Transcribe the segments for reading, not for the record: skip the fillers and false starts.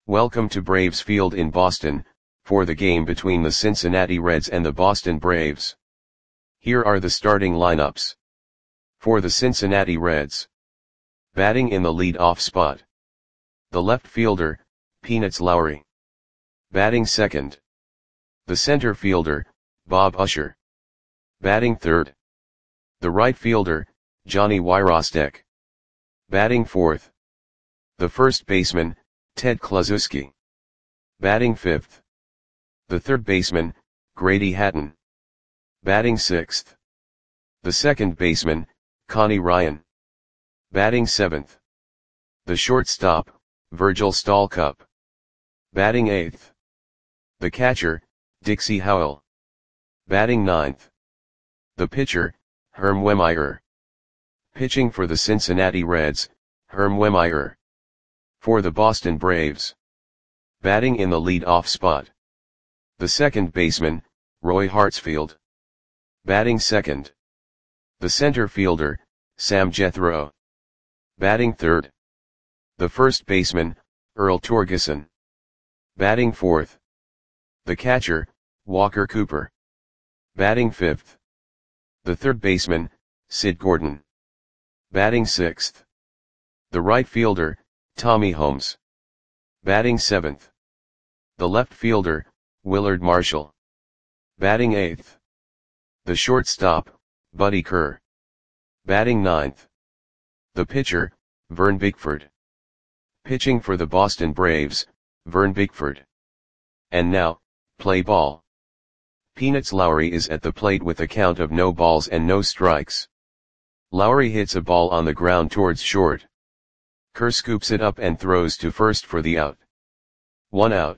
Welcome to Braves Field in Boston, for the game between the Cincinnati Reds and the Boston Braves. Here are the starting lineups. For the Cincinnati Reds. Batting in the lead-off spot. The left fielder, Peanuts Lowry. Batting second. The center fielder, Bob Usher. Batting third. The right fielder, Johnny Wyrostek. Batting fourth. The first baseman, Ted Kluszewski. Batting fifth. The third baseman, Grady Hatton. Batting sixth. The second baseman, Connie Ryan. Batting seventh. The shortstop, Virgil Stalcup. Batting eighth. The catcher, Dixie Howell. Batting ninth. The pitcher, Herm Wehmeyer. Pitching for the Cincinnati Reds, Herm Wehmeyer. For the Boston Braves. Batting in the lead-off spot. The second baseman, Roy Hartsfield. Batting second. The center fielder, Sam Jethro. Batting third. The first baseman, Earl Torgeson. Batting fourth. The catcher, Walker Cooper. Batting fifth. The third baseman, Sid Gordon. Batting sixth. The right fielder, Tommy Holmes. Batting seventh. The left fielder, Willard Marshall. Batting eighth. The shortstop, Buddy Kerr. Batting ninth. The pitcher, Vern Bickford. Pitching for the Boston Braves, Vern Bickford. And now, play ball. Peanuts Lowry is at the plate with a count of no balls and no strikes. Lowry hits a ball on the ground towards short. Kerr scoops it up and throws to first for the out. 1 out.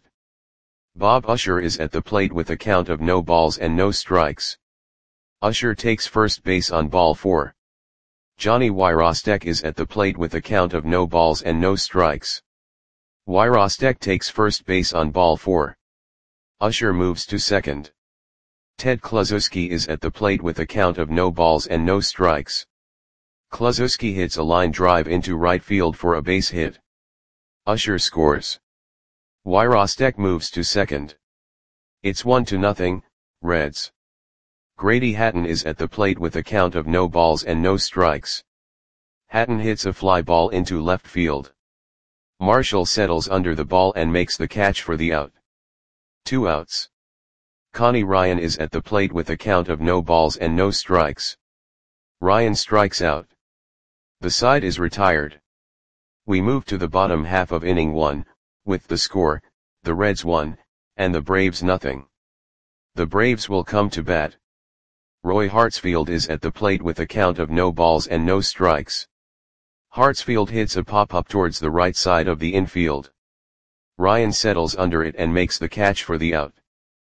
Bob Usher is at the plate with a count of no balls and no strikes. Usher takes first base on ball 4. Johnny Wyrostek is at the plate with a count of no balls and no strikes. Wyrostek takes first base on ball 4. Usher moves to second. Ted Kluszewski is at the plate with a count of no balls and no strikes. Kluszewski hits a line drive into right field for a base hit. Usher scores. Wyrostek moves to second. It's 1-0, Reds. Grady Hatton is at the plate with a count of no balls and no strikes. Hatton hits a fly ball into left field. Marshall settles under the ball and makes the catch for the out. 2 outs. Connie Ryan is at the plate with a count of no balls and no strikes. Ryan strikes out. The side is retired. We move to the bottom half of inning 1, with the score, the Reds 1, and the Braves 0. The Braves will come to bat. Roy Hartsfield is at the plate with a count of no balls and no strikes. Hartsfield hits a pop-up towards the right side of the infield. Ryan settles under it and makes the catch for the out.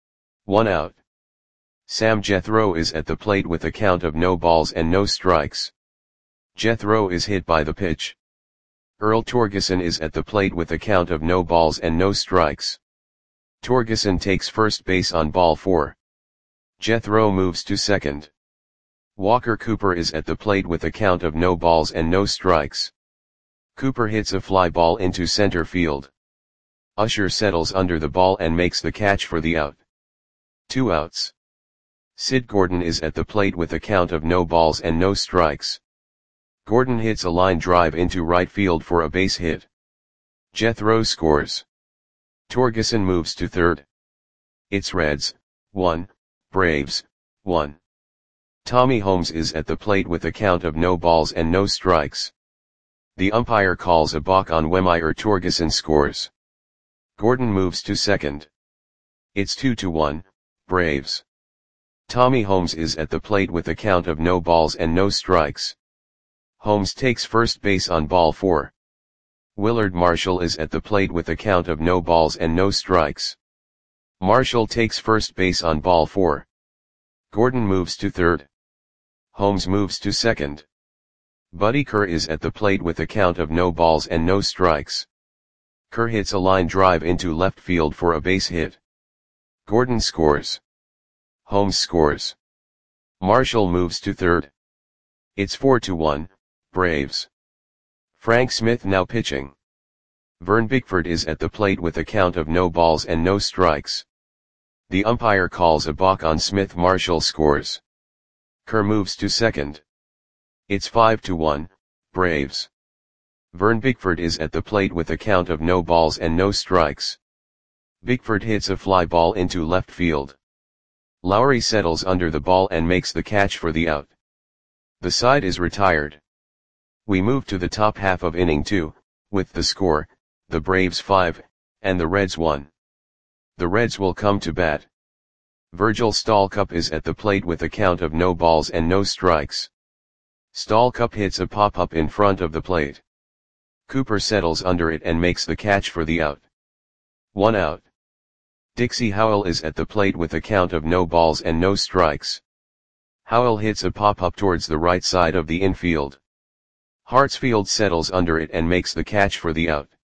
1 out. Sam Jethro is at the plate with a count of no balls and no strikes. Jethro is hit by the pitch. Earl Torgeson is at the plate with a count of no balls and no strikes. Torgeson takes first base on ball 4. Jethro moves to second. Walker Cooper is at the plate with a count of no balls and no strikes. Cooper hits a fly ball into center field. Usher settles under the ball and makes the catch for the out. 2 outs. Sid Gordon is at the plate with a count of no balls and no strikes. Gordon hits a line drive into right field for a base hit. Jethro scores. Torgeson moves to third. It's Reds 1, Braves 1. Tommy Holmes is at the plate with a count of no balls and no strikes. The umpire calls a balk on Wehmeyer. Torgeson scores. Gordon moves to second. It's 2-1, Braves. Tommy Holmes is at the plate with a count of no balls and no strikes. Holmes takes first base on ball 4. Willard Marshall is at the plate with a count of no balls and no strikes. Marshall takes first base on ball 4. Gordon moves to third. Holmes moves to second. Buddy Kerr is at the plate with a count of no balls and no strikes. Kerr hits a line drive into left field for a base hit. Gordon scores. Holmes scores. Marshall moves to third. It's 4-1, Braves. Frank Smith now pitching. Vern Bickford is at the plate with a count of no balls and no strikes. The umpire calls a balk on Smith. Marshall scores. Kerr moves to second. It's 5-1, Braves. Vern Bickford is at the plate with a count of no balls and no strikes. Bickford hits a fly ball into left field. Lowry settles under the ball and makes the catch for the out. The side is retired. We move to the top half of inning 2, with the score, the Braves 5, and the Reds 1. The Reds will come to bat. Virgil Stalcup is at the plate with a count of no balls and no strikes. Stalcup hits a pop-up in front of the plate. Cooper settles under it and makes the catch for the out. 1 out. Dixie Howell is at the plate with a count of no balls and no strikes. Howell hits a pop-up towards the right side of the infield. Hartsfield settles under it and makes the catch for the out.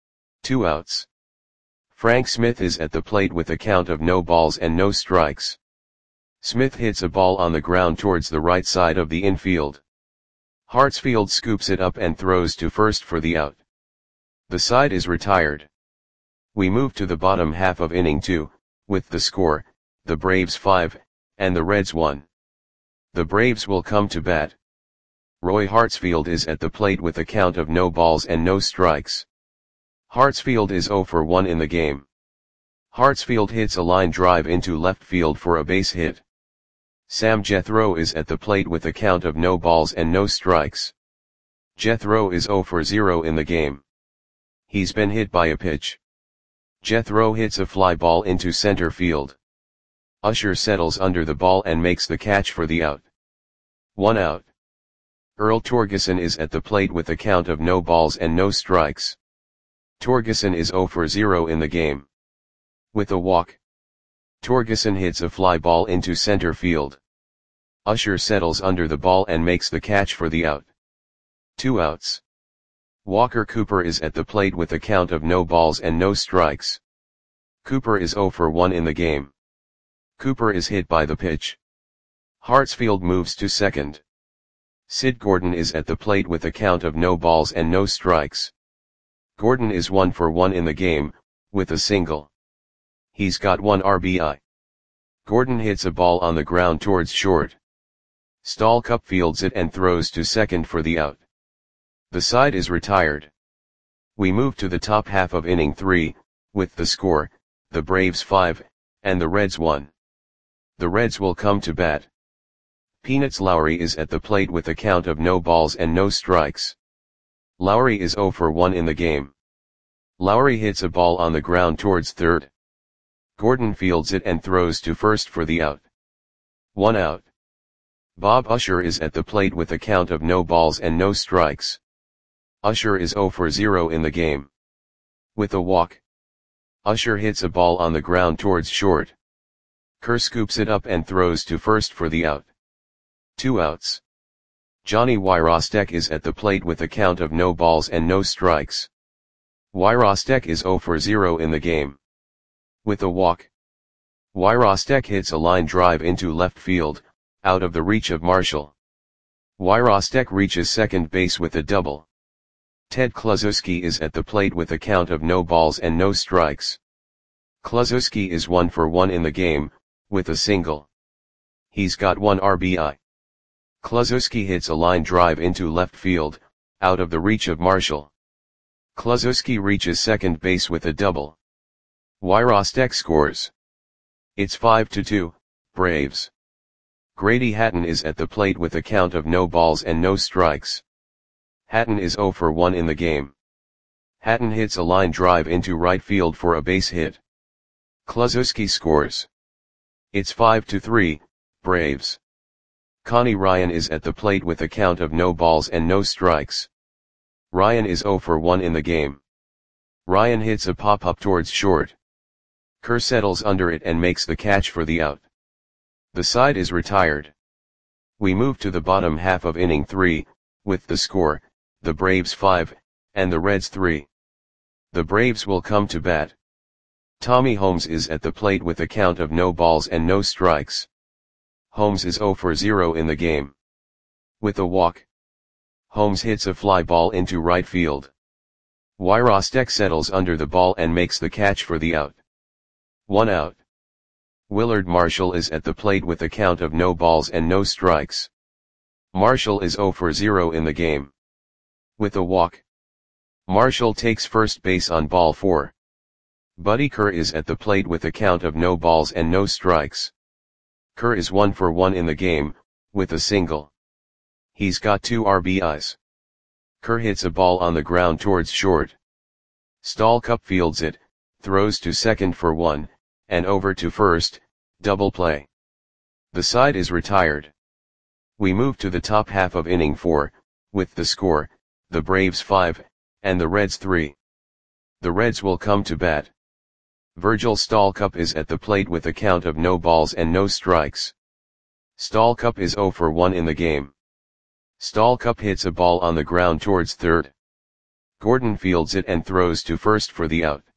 2 outs. Frank Smith is at the plate with a count of no balls and no strikes. Smith hits a ball on the ground towards the right side of the infield. Hartsfield scoops it up and throws to first for the out. The side is retired. We move to the bottom half of inning 2, with the score, the Braves 5, and the Reds 1. The Braves will come to bat. Roy Hartsfield is at the plate with a count of no balls and no strikes. Hartsfield is 0 for 1 in the game. Hartsfield hits a line drive into left field for a base hit. Sam Jethro is at the plate with a count of no balls and no strikes. Jethro is 0 for 0 in the game. He's been hit by a pitch. Jethro hits a fly ball into center field. Usher settles under the ball and makes the catch for the out. 1 out. Earl Torgeson is at the plate with a count of no balls and no strikes. Torgeson is 0 for 0 in the game. With a walk. Torgeson hits a fly ball into center field. Usher settles under the ball and makes the catch for the out. 2 outs. Walker Cooper is at the plate with a count of no balls and no strikes. Cooper is 0 for 1 in the game. Cooper is hit by the pitch. Hartsfield moves to second. Sid Gordon is at the plate with a count of no balls and no strikes. Gordon is 1 for 1 in the game, with a single. He's got 1 RBI. Gordon hits a ball on the ground towards short. Stalcup fields it and throws to second for the out. The side is retired. We move to the top half of inning 3, with the score, the Braves 5, and the Reds 1. The Reds will come to bat. Peanuts Lowry is at the plate with a count of no balls and no strikes. Lowry is 0 for 1 in the game. Lowry hits a ball on the ground towards third. Gordon fields it and throws to first for the out. 1 out. Bob Usher is at the plate with a count of no balls and no strikes. Usher is 0 for 0 in the game. With a walk. Usher hits a ball on the ground towards short. Kerr scoops it up and throws to first for the out. 2 outs. Johnny Wyrostek is at the plate with a count of no balls and no strikes. Wyrostek is 0 for 0 in the game. With a walk. Wyrostek hits a line drive into left field, out of the reach of Marshall. Wyrostek reaches second base with a double. Ted Kluszewski is at the plate with a count of no balls and no strikes. Kluszewski is 1 for 1 in the game, with a single. He's got 1 RBI. Kluszewski hits a line drive into left field, out of the reach of Marshall. Kluszewski reaches second base with a double. Wyrostek scores. It's 5-2, Braves. Grady Hatton is at the plate with a count of no balls and no strikes. Hatton is 0 for 1 in the game. Hatton hits a line drive into right field for a base hit. Kluszewski scores. It's 5-3, Braves. Connie Ryan is at the plate with a count of no balls and no strikes. Ryan is 0 for 1 in the game. Ryan hits a pop-up towards short. Kerr settles under it and makes the catch for the out. The side is retired. We move to the bottom half of inning 3, with the score, the Braves 5, and the Reds 3. The Braves will come to bat. Tommy Holmes is at the plate with a count of no balls and no strikes. Holmes is 0 for 0 in the game. With a walk. Holmes hits a fly ball into right field. Wyrostek settles under the ball and makes the catch for the out. 1 out. Willard Marshall is at the plate with a count of no balls and no strikes. Marshall is 0 for 0 in the game. With a walk, Marshall takes first base on ball 4. Buddy Kerr is at the plate with a count of no balls and no strikes. Kerr is 1 for 1 in the game, with a single. He's got 2 RBIs. Kerr hits a ball on the ground towards short. Stallcup fields it, throws to second for 1, and over to first, double play. The side is retired. We move to the top half of inning 4, with the score, the Braves 5, and the Reds 3. The Reds will come to bat. Virgil Stallcup is at the plate with a count of no balls and no strikes. Stallcup is 0 for 1 in the game. Stallcup hits a ball on the ground towards third. Gordon fields it and throws to first for the out.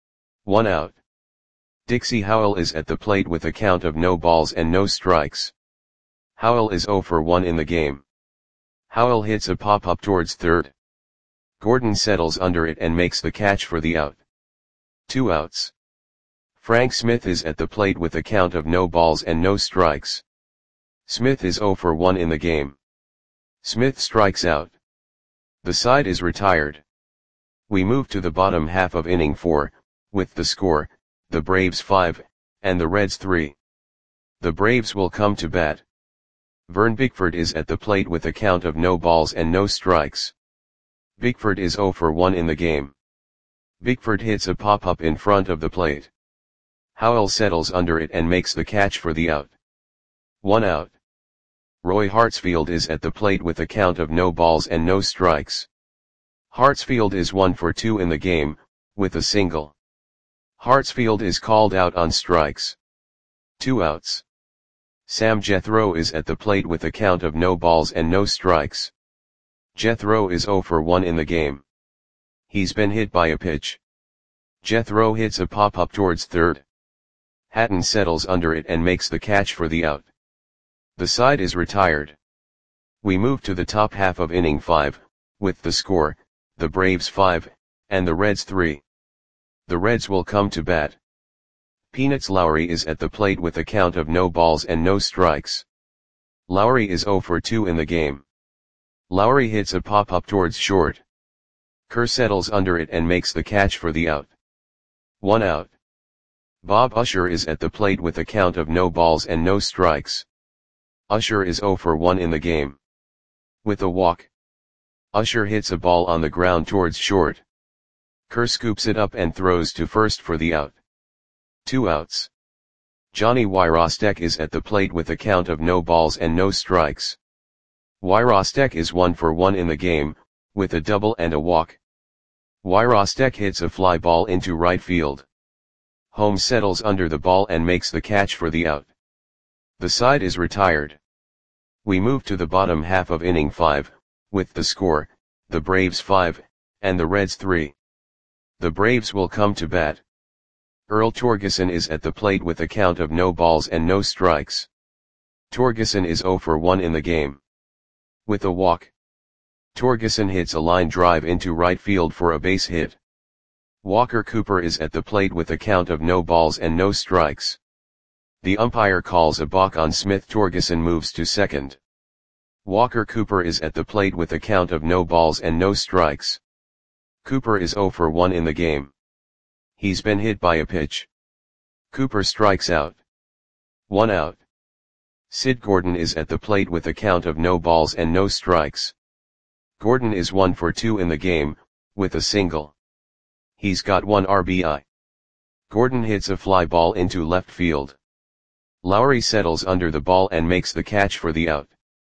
1 out. Dixie Howell is at the plate with a count of no balls and no strikes. Howell is 0 for 1 in the game. Howell hits a pop-up towards third. Gordon settles under it and makes the catch for the out. 2 outs. Frank Smith is at the plate with a count of no balls and no strikes. Smith is 0 for 1 in the game. Smith strikes out. The side is retired. We move to the bottom half of inning 4, with the score, the Braves 5, and the Reds 3. The Braves will come to bat. Vern Bickford is at the plate with a count of no balls and no strikes. Bickford is 0 for 1 in the game. Bickford hits a pop-up in front of the plate. Howell settles under it and makes the catch for the out. 1 out. Roy Hartsfield is at the plate with a count of no balls and no strikes. Hartsfield is 1 for 2 in the game, with a single. Hartsfield is called out on strikes. 2 outs. Sam Jethro is at the plate with a count of no balls and no strikes. Jethro is 0 for 1 in the game. He's been hit by a pitch. Jethro hits a pop-up towards third. Hatton settles under it and makes the catch for the out. The side is retired. We move to the top half of inning 5, with the score, the Braves 5, and the Reds 3. The Reds will come to bat. Peanuts Lowry is at the plate with a count of no balls and no strikes. Lowry is 0 for 2 in the game. Lowry hits a pop-up towards short. Kerr settles under it and makes the catch for the out. 1 out. Bob Usher is at the plate with a count of no balls and no strikes. Usher is 0 for 1 in the game. With a walk, Usher hits a ball on the ground towards short. Kerr scoops it up and throws to first for the out. 2 outs. Johnny Wyrostek is at the plate with a count of no balls and no strikes. Wyrostek is 1 for 1 in the game, with a double and a walk. Wyrostek hits a fly ball into right field. Holmes settles under the ball and makes the catch for the out. The side is retired. We move to the bottom half of inning 5, with the score, the Braves 5, and the Reds 3. The Braves will come to bat. Earl Torgeson is at the plate with a count of no balls and no strikes. Torgeson is 0 for 1 in the game. With a walk, Torgeson hits a line drive into right field for a base hit. Walker Cooper is at the plate with a count of no balls and no strikes. The umpire calls a balk on Smith. Torgeson moves to second. Walker Cooper is at the plate with a count of no balls and no strikes. Cooper is 0 for 1 in the game. He's been hit by a pitch. Cooper strikes out. 1 out. Sid Gordon is at the plate with a count of no balls and no strikes. Gordon is 1 for 2 in the game, with a single. He's got 1 RBI. Gordon hits a fly ball into left field. Lowry settles under the ball and makes the catch for the out.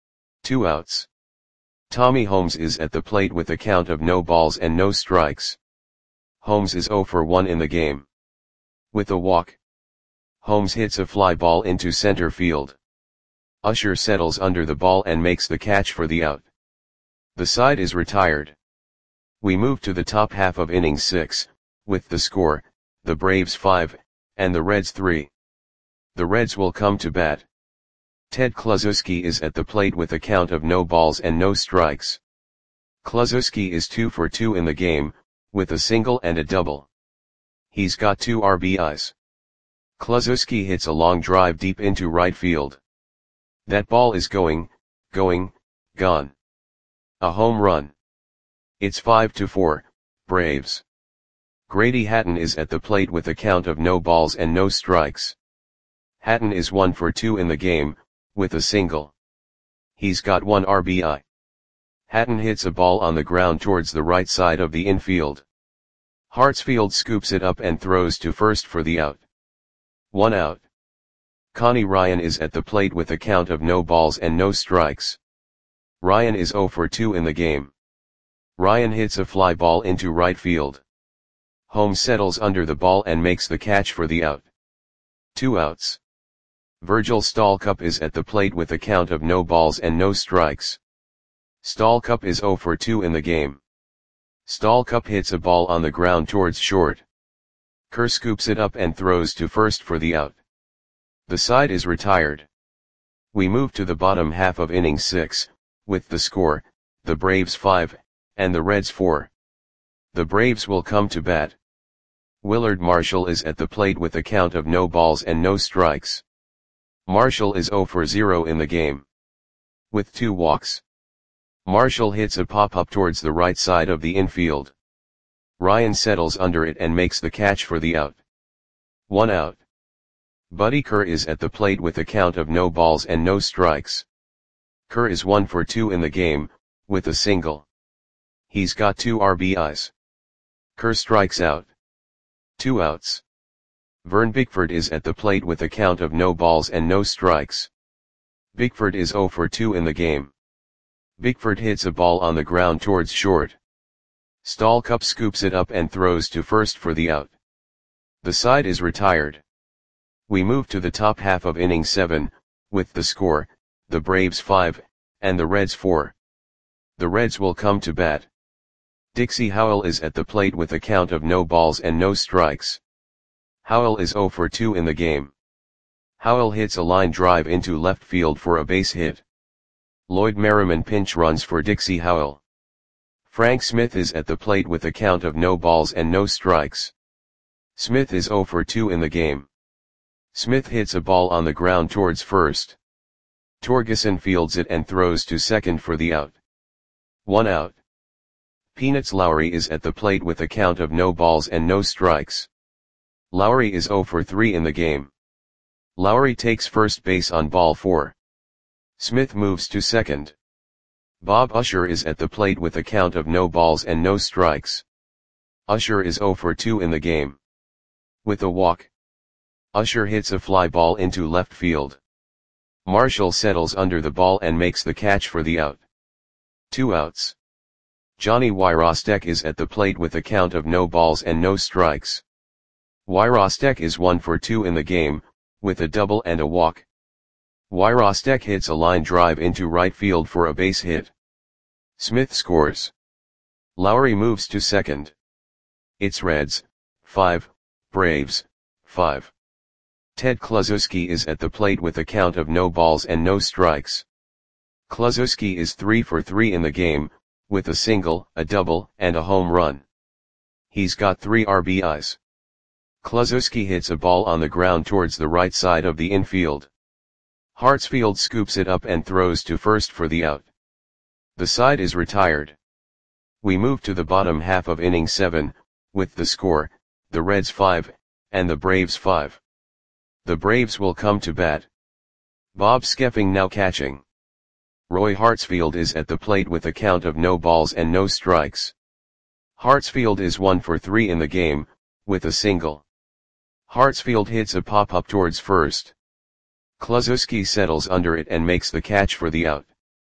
2 outs. Tommy Holmes is at the plate with a count of no balls and no strikes. Holmes is 0 for 1 in the game. With a walk, Holmes hits a fly ball into center field. Usher settles under the ball and makes the catch for the out. The side is retired. We move to the top half of inning 6, with the score, the Braves 5, and the Reds 3. The Reds will come to bat. Ted Kluszewski is at the plate with a count of no balls and no strikes. Kluszewski is 2 for 2 in the game, with a single and a double. He's got 2 RBIs. Kluszewski hits a long drive deep into right field. That ball is gone. A home run. It's 5-4, Braves. Grady Hatton is at the plate with a count of no balls and no strikes. Hatton is 1 for 2 in the game, with a single. He's got 1 RBI. Hatton hits a ball on the ground towards the right side of the infield. Hartsfield scoops it up and throws to first for the out. 1 out. Connie Ryan is at the plate with a count of no balls and no strikes. Ryan is 0 for 2 in the game. Ryan hits a fly ball into right field. Holmes settles under the ball and makes the catch for the out. 2 outs. Virgil Stallcup is at the plate with a count of no balls and no strikes. Stallcup is 0 for 2 in the game. Stallcup hits a ball on the ground towards short. Kerr scoops it up and throws to first for the out. The side is retired. We move to the bottom half of inning 6, with the score, the Braves 5, and the Reds 4. The Braves will come to bat. Willard Marshall is at the plate with a count of no balls and no strikes. Marshall is 0 for 0 in the game. With 2 walks. Marshall hits a pop-up towards the right side of the infield. Ryan settles under it and makes the catch for the out. 1 out. Buddy Kerr is at the plate with a count of no balls and no strikes. Kerr is 1 for 2 in the game, with a single. He's got 2 RBIs. Kerr strikes out. 2 outs. Vern Bickford is at the plate with a count of no balls and no strikes. Bickford is 0 for 2 in the game. Bickford hits a ball on the ground towards short. Stallcup scoops it up and throws to first for the out. The side is retired. We move to the top half of inning 7, with the score, the Braves 5, and the Reds 4. The Reds will come to bat. Dixie Howell is at the plate with a count of no balls and no strikes. Howell is 0 for 2 in the game. Howell hits a line drive into left field for a base hit. Lloyd Merriman pinch runs for Dixie Howell. Frank Smith is at the plate with a count of no balls and no strikes. Smith is 0 for 2 in the game. Smith hits a ball on the ground towards first. Torgeson fields it and throws to second for the out. 1 out. Peanuts Lowry is at the plate with a count of no balls and no strikes. Lowry is 0 for 3 in the game. Lowry takes first base on ball 4. Smith moves to second. Bob Usher is at the plate with a count of no balls and no strikes. Usher is 0 for 2 in the game. With a walk. Usher hits a fly ball into left field. Marshall settles under the ball and makes the catch for the out. 2 outs. Johnny Wyrostek is at the plate with a count of no balls and no strikes. Wyrostek is 1 for 2 in the game, with a double and a walk. Wyrostek hits a line drive into right field for a base hit. Smith scores. Lowry moves to second. It's Reds, 5, Braves, 5. Ted Kluszewski is at the plate with a count of no balls and no strikes. Kluszewski is 3 for 3 in the game, with a single, a double, and a home run. He's got 3 RBIs. Kluszewski hits a ball on the ground towards the right side of the infield. Hartsfield scoops it up and throws to first for the out. The side is retired. We move to the bottom half of inning 7, with the score, the Reds 5, and the Braves 5. The Braves will come to bat. Bob Skeffing now catching. Roy Hartsfield is at the plate with a count of no balls and no strikes. Hartsfield is 1 for 3 in the game, with a single. Hartsfield hits a pop-up towards first. Kluszewski settles under it and makes the catch for the out.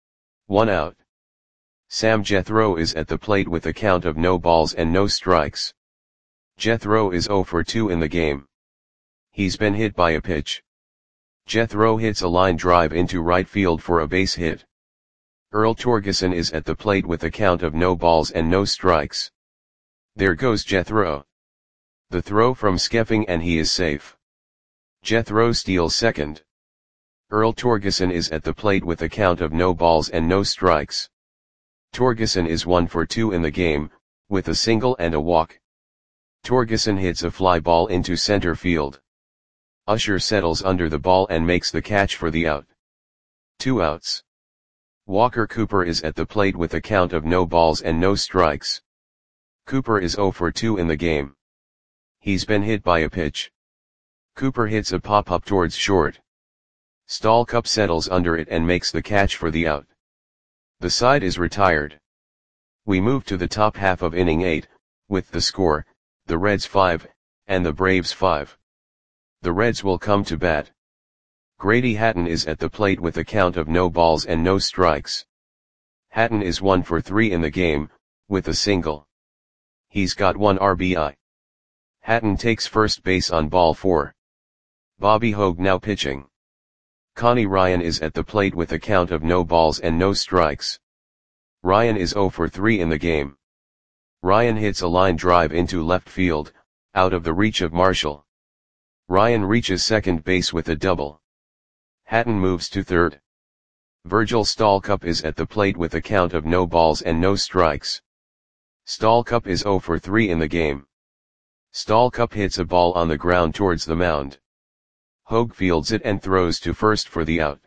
1 out. Sam Jethro is at the plate with a count of no balls and no strikes. Jethro is 0 for 2 in the game. He's been hit by a pitch. Jethro hits a line drive into right field for a base hit. Earl Torgeson is at the plate with a count of no balls and no strikes. There goes Jethro. The throw from Skeffing and he is safe. Jethro steals second. Earl Torgeson is at the plate with a count of no balls and no strikes. Torgeson is 1 for 2 in the game, with a single and a walk. Torgeson hits a fly ball into center field. Usher settles under the ball and makes the catch for the out. 2 outs. Walker Cooper is at the plate with a count of no balls and no strikes. Cooper is 0 for 2 in the game. He's been hit by a pitch. Cooper hits a pop-up towards short. Stallcup settles under it and makes the catch for the out. The side is retired. We move to the top half of inning 8, with the score, the Reds 5, and the Braves 5. The Reds will come to bat. Grady Hatton is at the plate with a count of no balls and no strikes. Hatton is 1 for 3 in the game, with a single. He's got 1 RBI. Hatton takes first base on ball 4. Bobby Hogue now pitching. Connie Ryan is at the plate with a count of no balls and no strikes. Ryan is 0 for 3 in the game. Ryan hits a line drive into left field, out of the reach of Marshall. Ryan reaches second base with a double. Hatton moves to third. Virgil Stallcup is at the plate with a count of no balls and no strikes. Stallcup is 0 for 3 in the game. Stallcup hits a ball on the ground towards the mound. Hogue fields it and throws to first for the out.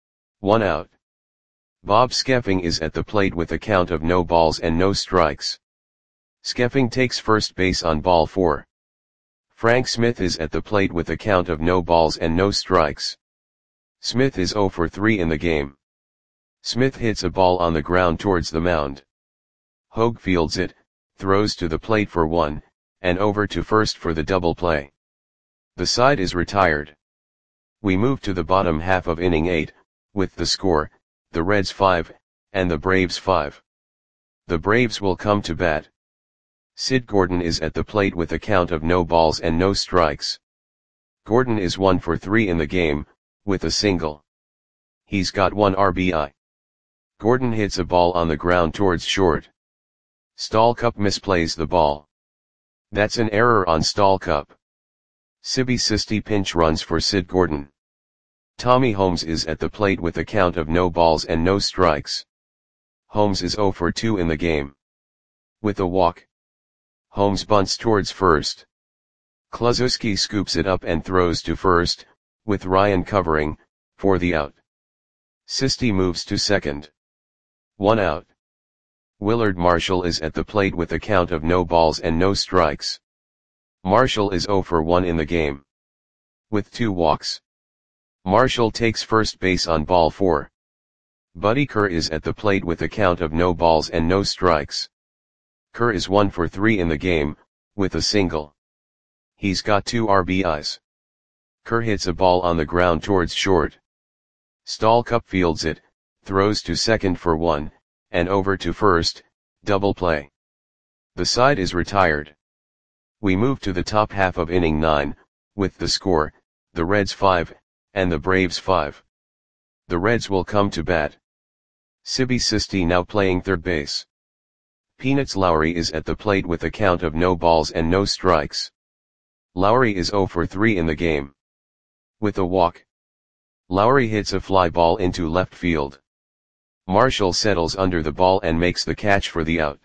1 out. Bob Skeffing is at the plate with a count of no balls and no strikes. Skeffing takes first base on ball 4. Frank Smith is at the plate with a count of no balls and no strikes. Smith is 0 for 3 in the game. Smith hits a ball on the ground towards the mound. Hogue fields it, throws to the plate for 1, and over to first for the double play. The side is retired. We move to the bottom half of inning 8, with the score, the Reds 5, and the Braves 5. The Braves will come to bat. Sid Gordon is at the plate with a count of no balls and no strikes. Gordon is 1 for 3 in the game, with a single. He's got 1 RBI. Gordon hits a ball on the ground towards short. Stallcup misplays the ball. That's an error on Stallcup. Sibby Sisti pinch runs for Sid Gordon. Tommy Holmes is at the plate with a count of no balls and no strikes. Holmes is 0 for 2 in the game. With a walk. Holmes bunts towards first. Kluszewski scoops it up and throws to first, with Ryan covering, for the out. Sisti moves to second. 1 out. Willard Marshall is at the plate with a count of no balls and no strikes. Marshall is 0 for 1 in the game. With 2 walks. Marshall takes first base on ball 4. Buddy Kerr is at the plate with a count of no balls and no strikes. Kerr is 1 for 3 in the game, with a single. He's got 2 RBIs. Kerr hits a ball on the ground towards short. Stallcup fields it, throws to second for 1, and over to first, double play. The side is retired. We move to the top half of inning 9, with the score, the Reds 5, and the Braves 5. The Reds will come to bat. Sibby Sisti now playing third base. Peanuts Lowry is at the plate with a count of no balls and no strikes. Lowry is 0 for 3 in the game. With a walk. Lowry hits a fly ball into left field. Marshall settles under the ball and makes the catch for the out.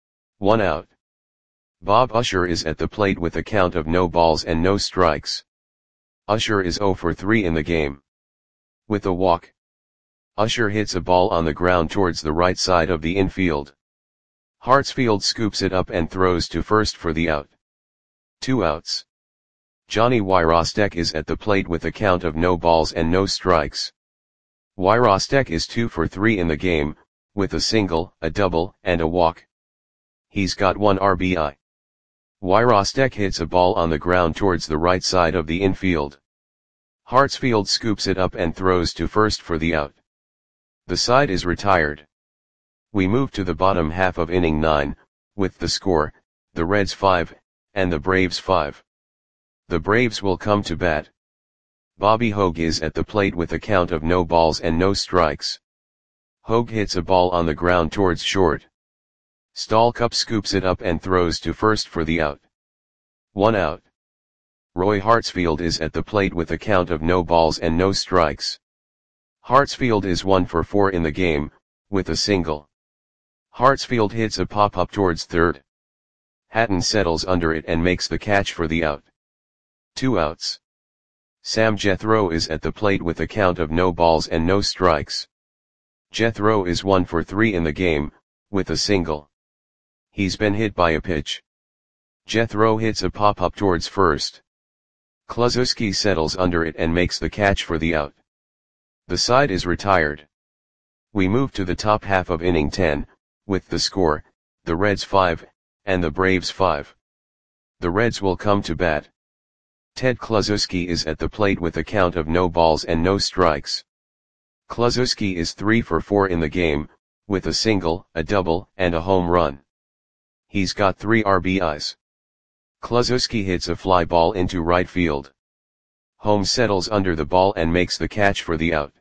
1 out. Bob Usher is at the plate with a count of no balls and no strikes. Usher is 0 for 3 in the game. With a walk. Usher hits a ball on the ground towards the right side of the infield. Hartsfield scoops it up and throws to first for the out. 2 outs. Johnny Wyrostek is at the plate with a count of no balls and no strikes. Wyrostek is 2 for 3 in the game, with a single, a double, and a walk. He's got 1 RBI. Wyrostek hits a ball on the ground towards the right side of the infield. Hartsfield scoops it up and throws to first for the out. The side is retired. We move to the bottom half of inning 9, with the score, the Reds 5, and the Braves 5. The Braves will come to bat. Bobby Hogue is at the plate with a count of no balls and no strikes. Hogue hits a ball on the ground towards short. Stallcup scoops it up and throws to first for the out. 1 out. Roy Hartsfield is at the plate with a count of no balls and no strikes. Hartsfield is 1 for 4 in the game, with a single. Hartsfield hits a pop-up towards third. Hatton settles under it and makes the catch for the out. 2 outs. Sam Jethro is at the plate with a count of no balls and no strikes. Jethro is 1 for 3 in the game, with a single. He's been hit by a pitch. Jethro hits a pop-up towards first. Kluszewski settles under it and makes the catch for the out. The side is retired. We move to the top half of inning 10, with the score, the Reds 5, and the Braves 5. The Reds will come to bat. Ted Kluszewski is at the plate with a count of no balls and no strikes. Kluszewski is 3 for 4 in the game, with a single, a double, and a home run. He's got 3 RBIs. Kluszewski hits a fly ball into right field. Holmes settles under the ball and makes the catch for the out.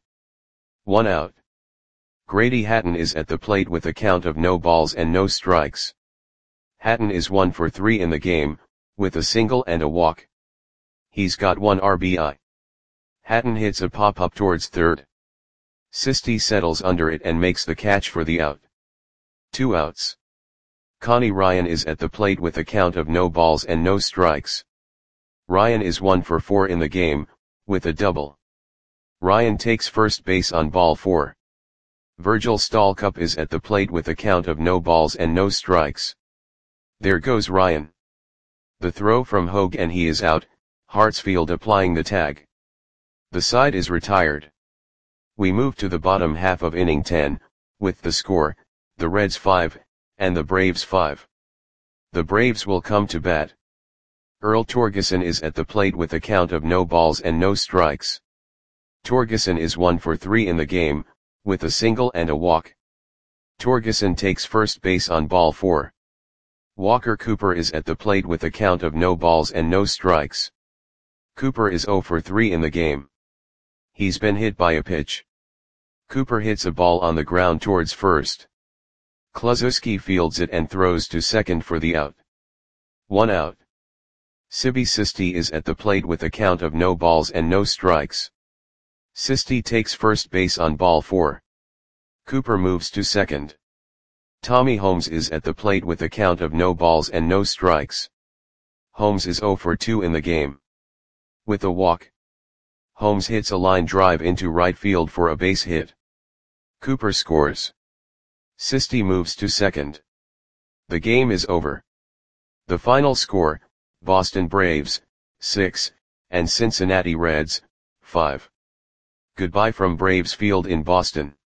1 out. Grady Hatton is at the plate with a count of no balls and no strikes. Hatton is 1 for 3 in the game, with a single and a walk. He's got 1 RBI. Hatton hits a pop-up towards third. Sisti settles under it and makes the catch for the out. 2 outs. Connie Ryan is at the plate with a count of no balls and no strikes. Ryan is 1 for 4 in the game, with a double. Ryan takes first base on ball 4. Virgil Stalcup is at the plate with a count of no balls and no strikes. There goes Ryan. The throw from Hogue and he is out, Hartsfield applying the tag. The side is retired. We move to the bottom half of inning 10, with the score, the Reds 5, and the Braves 5. The Braves will come to bat. Earl Torgeson is at the plate with a count of no balls and no strikes. Torgeson is 1 for 3 in the game, with a single and a walk. Torgeson takes first base on ball 4. Walker Cooper is at the plate with a count of no balls and no strikes. Cooper is 0 for 3 in the game. He's been hit by a pitch. Cooper hits a ball on the ground towards first. Kluszewski fields it and throws to second for the out. 1 out. Sibi Sisti is at the plate with a count of no balls and no strikes. Sisti takes first base on ball 4. Cooper moves to second. Tommy Holmes is at the plate with a count of no balls and no strikes. Holmes is 0 for 2 in the game. With a walk. Holmes hits a line drive into right field for a base hit. Cooper scores. Sisti moves to second. The game is over. The final score, Boston Braves, 6, and Cincinnati Reds, 5. Goodbye from Braves Field in Boston.